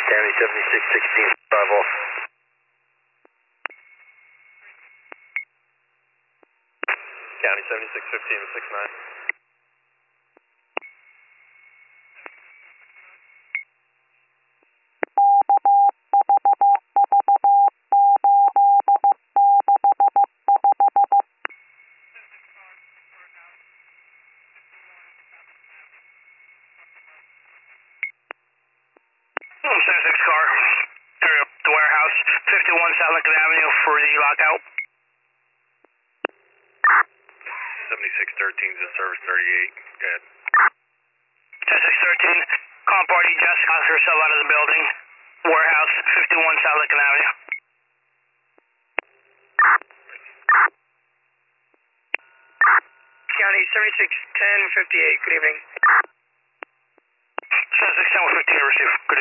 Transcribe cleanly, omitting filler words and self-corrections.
County 7616, 5 off. County 7615 to 69. Oh, 76 car, the warehouse, 51 South Lincoln Avenue for the lockout. 7613 is in service 38. Go ahead. 7613, call party just got herself out of the building. Warehouse, 51 South Lincoln Avenue. County 761058, good evening. 7610 with 15 received. Good